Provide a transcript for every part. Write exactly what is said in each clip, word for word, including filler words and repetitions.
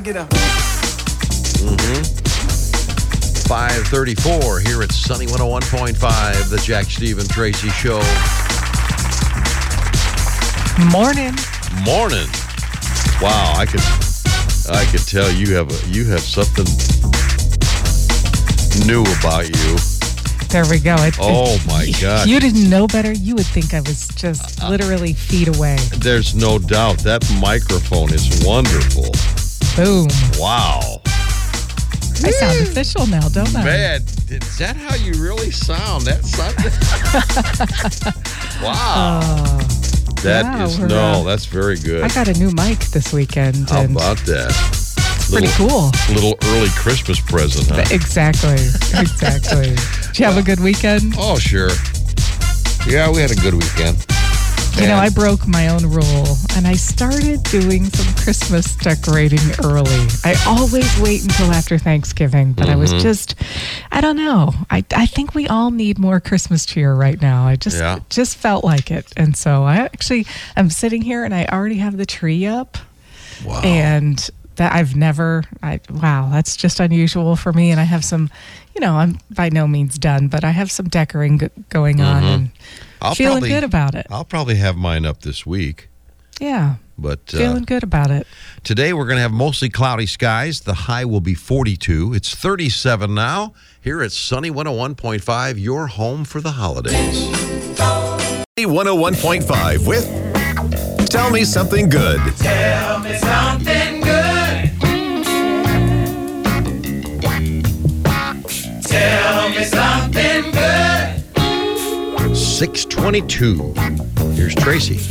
get up. Mm-hmm. five thirty-four here at Sunny one oh one point five, the Jack, Steve, and Tracy Show. Morning. Morning. Wow, I could, I could tell you have a, you have something new about you. There we go. It, Oh, it, my God. You didn't know better. You would think I was just literally feet away. There's no doubt that microphone is wonderful. Boom. Wow. I sound official now, don't I? Man, is that how you really sound? That's something. Wow. Oh, That yeah, is, we're, no, uh, that's very good. I got a new mic this weekend. How and about that? It's pretty little, cool. Little early Christmas present, huh? Exactly. Exactly. Did you have a good weekend? Oh, sure. Yeah, we had a good weekend. You know, And- I broke my own rule, and I started doing some Christmas decorating early. I always wait until after Thanksgiving, but mm-hmm. I was just, I don't know. I, I think we all need more Christmas cheer right now. I just Yeah. just felt like it. And so I actually, I'm sitting here, and I already have the tree up. Wow. And that I've never, I wow, that's just unusual for me. And I have some, you know, I'm by no means done, but I have some decorating g- going on. Mm-hmm. And I'll feeling probably, good about it. I'll probably have mine up this week. Yeah. But uh, Feeling good about it. today we're going to have mostly cloudy skies. The high will be forty-two. It's thirty-seven now. Here at Sunny one oh one point five, your home for the holidays. one oh one point five with Tell Me Something Good. Tell me something good. Tell me something good. six twenty-two. Here's Tracy.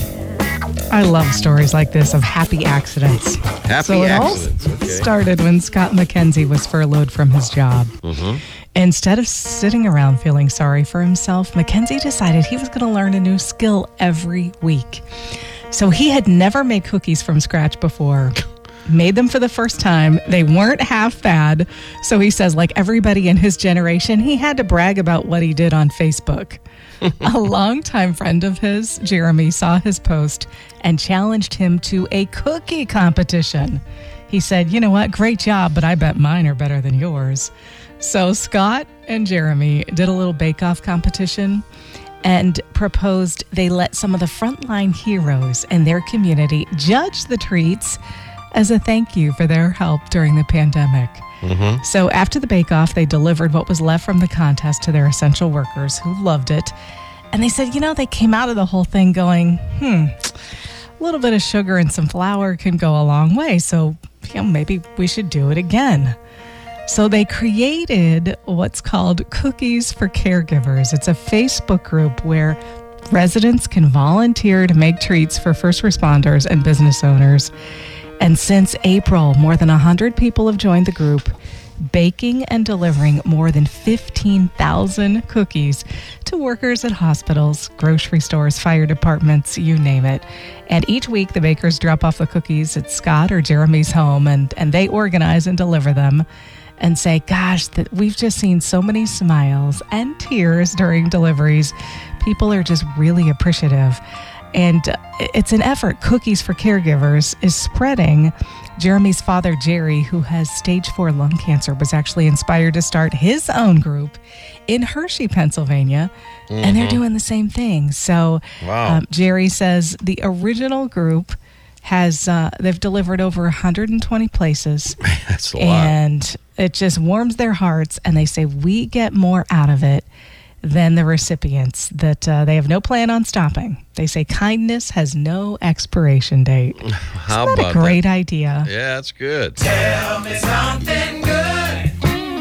I love stories like this of happy accidents. Happy so it accidents, all okay. started when Scott McKenzie was furloughed from his job. Mm-hmm. Instead of sitting around feeling sorry for himself, McKenzie decided he was going to learn a new skill every week. So he had never made cookies from scratch before. Made them for the first time. They weren't half bad. So he says, like everybody in his generation, he had to brag about what he did on Facebook. A longtime friend of his, Jeremy, saw his post and challenged him to a cookie competition. He said, you know what, great job, but I bet mine are better than yours. So Scott and Jeremy did a little bake-off competition and proposed they let some of the frontline heroes in their community judge the treats as a thank you for their help during the pandemic. Mm-hmm. So after the bake-off, they delivered what was left from the contest to their essential workers who loved it. And they said, you know, they came out of the whole thing going, hmm, a little bit of sugar and some flour can go a long way. So, you know, maybe we should do it again. So they created what's called Cookies for Caregivers. It's a Facebook group where residents can volunteer to make treats for first responders and business owners. And since April, more than one hundred people have joined the group, baking and delivering more than fifteen thousand cookies to workers at hospitals, grocery stores, fire departments, you name it. And each week, the bakers drop off the cookies at Scott or Jeremy's home, and, and they organize and deliver them and say, gosh, that we've just seen so many smiles and tears during deliveries. People are just really appreciative. And it's an effort. Cookies for Caregivers is spreading. Jeremy's father, Jerry, who has stage four lung cancer, was actually inspired to start his own group in Hershey, Pennsylvania, mm-hmm. and they're doing the same thing. So wow. um, Jerry says the original group has, uh, they've delivered over one hundred twenty places. That's a lot. And it just warms their hearts, and they say we get more out of it than the recipients, that uh, they have no plan on stopping. They say kindness has no expiration date. How Isn't that about a great that? idea? Yeah, that's good. Tell me something good.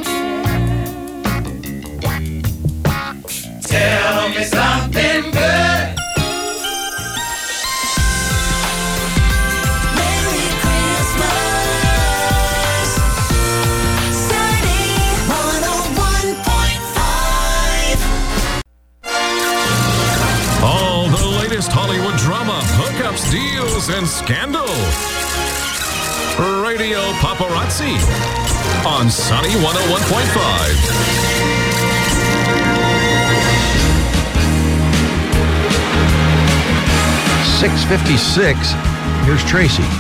Tell me something good. Merry Christmas. Sunny one oh one point five. All the latest Hollywood drama, hookups, deals, and scandal. Radio Paparazzi on Sunny one oh one point five. six fifty-six. Here's Tracy.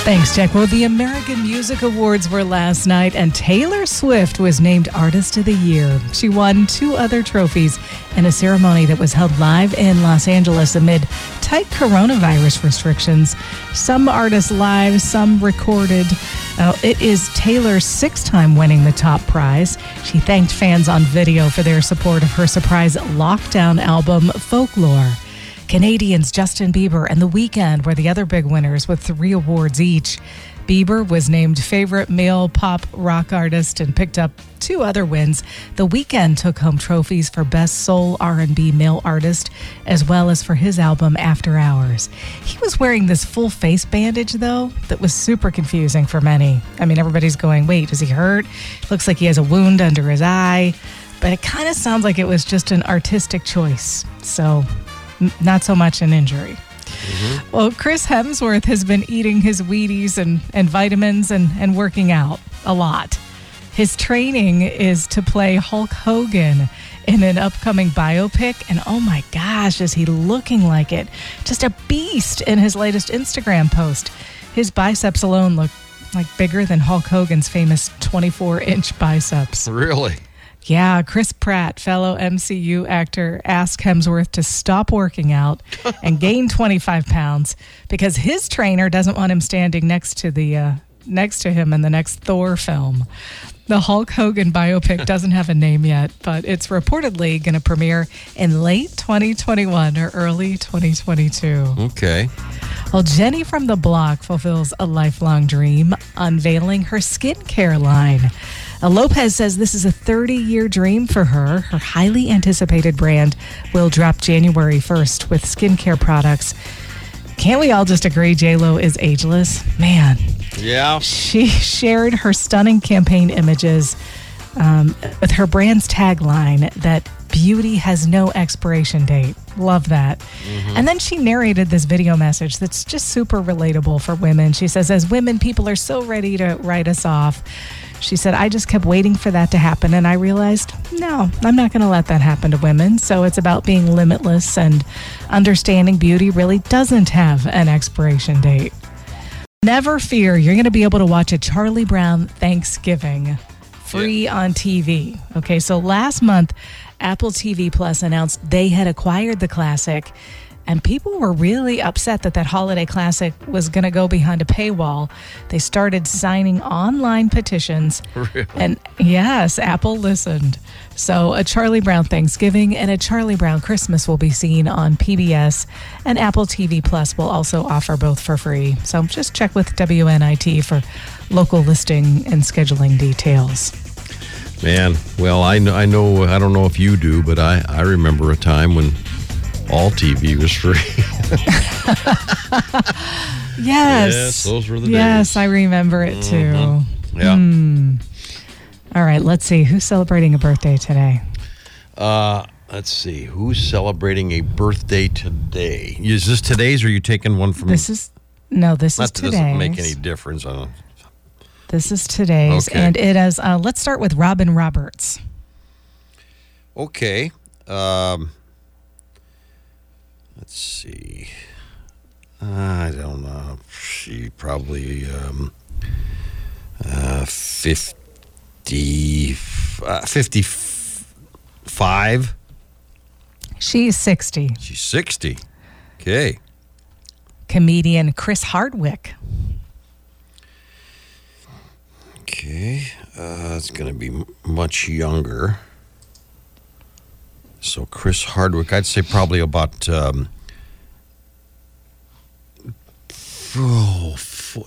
Thanks, Jack. Well, the American Music Awards were last night, and Taylor Swift was named Artist of the Year. She won two other trophies in a ceremony that was held live in Los Angeles amid tight coronavirus restrictions. Some artists live, some recorded. Uh, it is Taylor's sixth time winning the top prize. She thanked fans on video for their support of her surprise lockdown album, Folklore. Canadians Justin Bieber and The Weeknd were the other big winners with three awards each. Bieber was named Favorite Male Pop Rock Artist and picked up two other wins. The Weeknd took home trophies for Best Soul R and B Male Artist, as well as for his album After Hours. He was wearing this full face bandage, though, that was super confusing for many. I mean, everybody's going, wait, is he hurt? Looks like he has a wound under his eye. But it kind of sounds like it was just an artistic choice. So, n- not so much an injury. Mm-hmm. Well, Chris Hemsworth has been eating his Wheaties and, and vitamins and, and working out a lot. His training is to play Hulk Hogan in an upcoming biopic. And oh my gosh, is he looking like it? Just a beast in his latest Instagram post. His biceps alone look like bigger than Hulk Hogan's famous twenty-four inch biceps. Really? Yeah, Chris Pratt, fellow M C U actor, asked Hemsworth to stop working out and gain twenty-five pounds because his trainer doesn't want him standing next to the uh, next to him in the next Thor film. The Hulk Hogan biopic doesn't have a name yet, but it's reportedly going to premiere in late twenty twenty-one or early twenty twenty-two. Okay. Well, Jenny from the Block fulfills a lifelong dream, unveiling her skincare line. Uh, Lopez says this is a thirty-year dream for her. Her highly anticipated brand will drop January first with skincare products. Can't we all just agree J-Lo is ageless? Man. Yeah. She shared her stunning campaign images um, with her brand's tagline that beauty has no expiration date. Love that. Mm-hmm. And then she narrated this video message that's just super relatable for women. She says, as women, people are so ready to write us off. She said, I just kept waiting for that to happen. And I realized, no, I'm not going to let that happen to women. So it's about being limitless and understanding beauty really doesn't have an expiration date. Never fear, you're going to be able to watch a Charlie Brown Thanksgiving free yeah. on T V. Okay, so last month, Apple T V Plus announced they had acquired the classic, and people were really upset that that holiday classic was going to go behind a paywall. They started signing online petitions. Really? And yes, Apple listened. So a Charlie Brown Thanksgiving and a Charlie Brown Christmas will be seen on P B S, and Apple T V Plus will also offer both for free. So just check with W N I T for local listing and scheduling details. Man, well, I know, I know, I don't know if you do, but I, I remember a time when all T V was free. Yes. Yes, those were the days. Yes, I remember it too. Mm-hmm. Yeah. Hmm. All right, let's see. Who's celebrating a birthday today? Uh, let's see. Who's celebrating a birthday today? Is this today's, or are you taking one from... This is, no, this Not is that today's. doesn't make any difference. I don't, This is today's. Okay. And it is, uh, let's start with Robin Roberts. Okay. Um, let's see. I don't know. She probably um, uh, fifty, uh, fifty-five. She's sixty. She's sixty. Okay. Comedian Chris Hardwick. Okay. Uh, it's going to be m- much younger. So Chris Hardwick, I'd say probably about um, oh, four,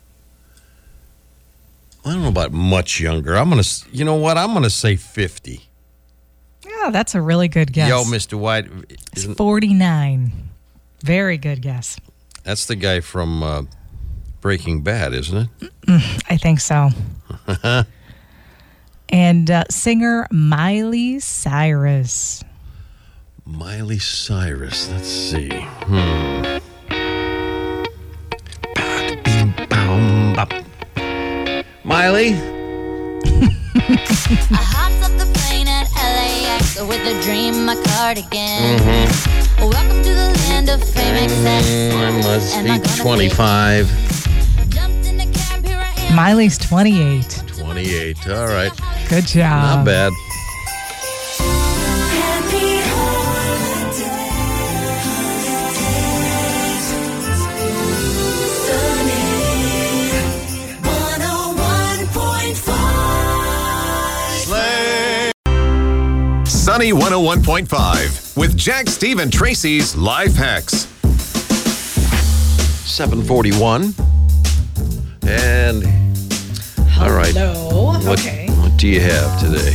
I don't know about much younger. I'm gonna, you know what? I'm gonna say fifty. Yeah, that's a really good guess. Yo, Mister White, It's forty-nine. Very good guess. That's the guy from uh, Breaking Bad, isn't it? I think so. And uh, singer Miley Cyrus. Miley Cyrus. Let's see. Hmm. Miley. I hopped up the plane at L A X with a dream, my cardigan. Mm-hmm. Welcome to the land of fame excess. Mm, I must Am I be gonna twenty-five. fit? Miley's twenty-eight. twenty-eight. All right. Good job. Not bad. Happy holidays. Sunny one oh one point five. Sunny one oh one point five with Jack, Steve, and Tracy's Life Hacks. seven forty-one. And, all right. Hello. What, Okay. what do you have today?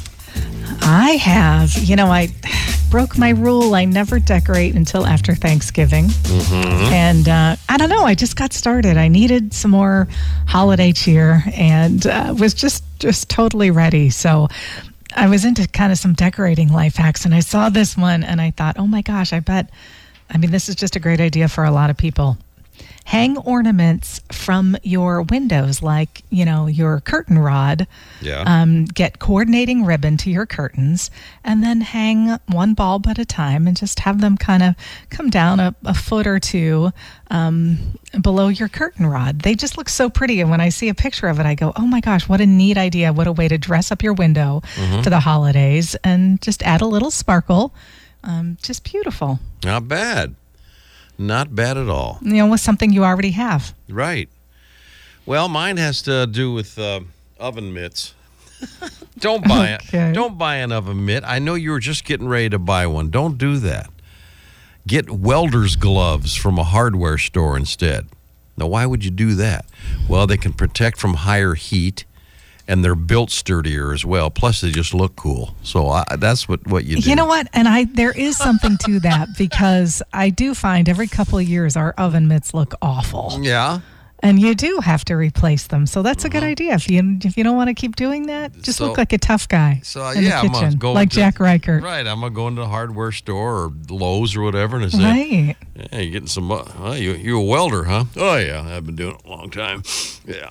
I have, you know, I broke my rule. I never decorate until after Thanksgiving. Mm-hmm. And uh, I don't know, I just got started. I needed some more holiday cheer and uh, was just, just totally ready. So I was into kind of some decorating life hacks, and I saw this one and I thought, oh my gosh, I bet, I mean, this is just a great idea for a lot of people. Hang ornaments from your windows, like, you know, your curtain rod. Yeah. Um, get coordinating ribbon to your curtains, and then hang one bulb at a time and just have them kind of come down a, a foot or two um, below your curtain rod. They just look so pretty. And when I see a picture of it, I go, oh my gosh, what a neat idea. What a way to dress up your window for the holidays and just add a little sparkle. Um, just beautiful. Not bad. Not bad at all. You know, with something you already have. Right. Well, mine has to do with uh, oven mitts. Don't buy Okay. it. Don't buy an oven mitt. I know you were just getting ready to buy one. Don't do that. Get welder's gloves from a hardware store instead. Now, why would you do that? Well, they can protect from higher heat, and they're built sturdier as well. Plus, they just look cool. So I, that's what, what you do. You know what? And I there is something to that, because I do find every couple of years our oven mitts look awful. Yeah. And you do have to replace them. So that's a good idea. If you if you don't want to keep doing that, just So- look like a tough guy So uh, in yeah, the I'm gonna kitchen, go like to- Jack Reichert. Right, I'm gonna go into the hardware store or Lowe's or whatever, and say, Right. "Yeah, you getting some? Uh, well, you you a welder, huh? Oh yeah, I've been doing it a long time. Yeah.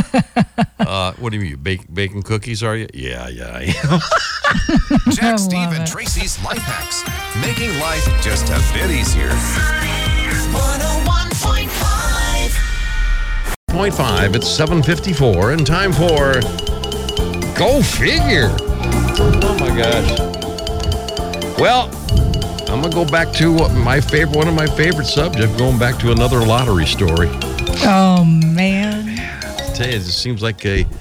uh, what do you mean? You bake baking cookies? Are you? Yeah, yeah. I am. Jack, I Steve, love and it. Tracy's Life Hacks. Making life just a bit easier. one oh one point five. Point five. It's seven fifty-four, and time for Go Figure. Oh my gosh. Well, I'm gonna go back to what my favorite, one of my favorite subjects. Going back to another lottery story. Oh man. I tell you, it just seems like a.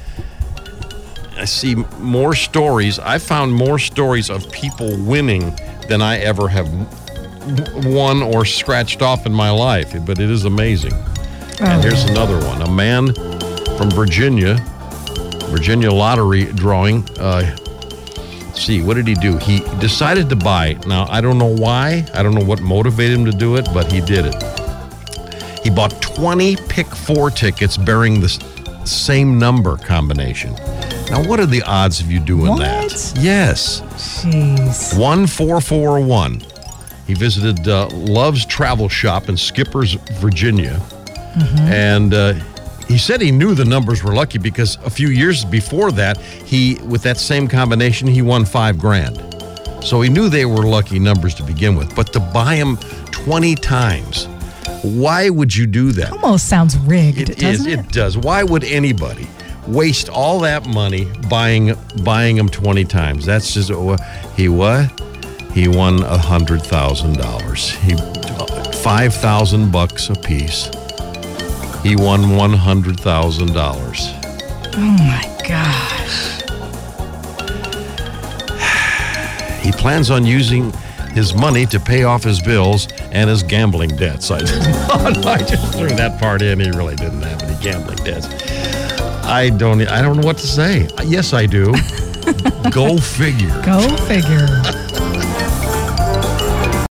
I see more stories. I found more stories of people winning than I ever have w- won or scratched off in my life. But it is amazing. And here's another one. A man from Virginia, Virginia lottery drawing. Uh, let's see, what did he do? He decided to buy. Now, I don't know why. I don't know what motivated him to do it, but he did it. He bought twenty pick four tickets bearing the s- same number combination. Now, what are the odds of you doing What? that? Yes. Jeez. one four four one. He visited uh, Love's Travel Shop in Skippers, Virginia. And uh, he said he knew the numbers were lucky because a few years before that, he, with that same combination, he won five grand. So he knew they were lucky numbers to begin with. But to buy them twenty times, why would you do that? Almost sounds rigged, It is. doesn't it? It does. Why would anybody waste all that money buying buying them twenty times? That's just uh, he what? He won a hundred thousand dollars. He five thousand bucks a piece. He won one hundred thousand dollars. Oh my gosh. He plans on using his money to pay off his bills and his gambling debts. I, I just threw that part in. He really didn't have any gambling debts. I don't. I don't know what to say. Yes, I do. Go figure. Go figure.